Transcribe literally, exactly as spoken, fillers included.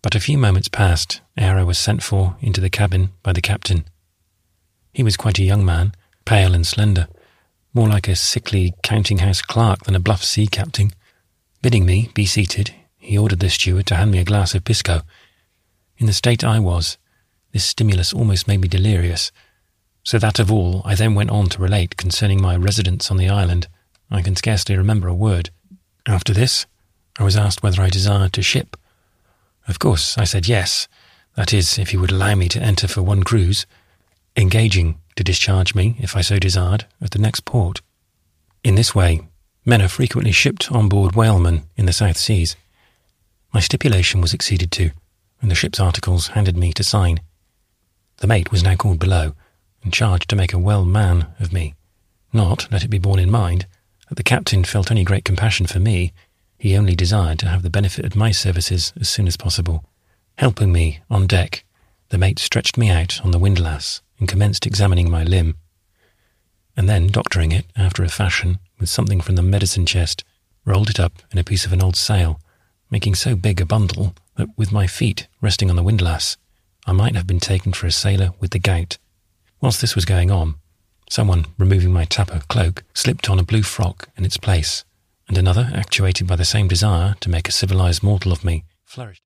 But a few moments passed ere I was sent for into the cabin by the captain. He was quite a young man, pale and slender, more like a sickly counting-house clerk than a bluff sea captain. Bidding me be seated, he ordered the steward to hand me a glass of pisco. In the state I was, this stimulus almost made me delirious, so that of all I then went on to relate concerning my residence on the island, I can scarcely remember a word. After this, I was asked whether I desired to ship. Of course, I said yes, that is, if he would allow me to enter for one cruise, engaging to discharge me, if I so desired, at the next port. In this way, men are frequently shipped on board whalemen in the South Seas. My stipulation was acceded to, and the ship's articles handed me to sign. The mate was now called below, and charged to make a well man of me. Not, let it be borne in mind, that the captain felt any great compassion for me. He only desired to have the benefit of my services as soon as possible. Helping me on deck, the mate stretched me out on the windlass and commenced examining my limb, and then doctoring it, after a fashion, with something from the medicine chest, rolled it up in a piece of an old sail, making so big a bundle that, with my feet resting on the windlass, I might have been taken for a sailor with the gout. Whilst this was going on, someone, removing my tapper cloak, slipped on a blue frock in its place, and another, actuated by the same desire to make a civilized mortal of me, flourished.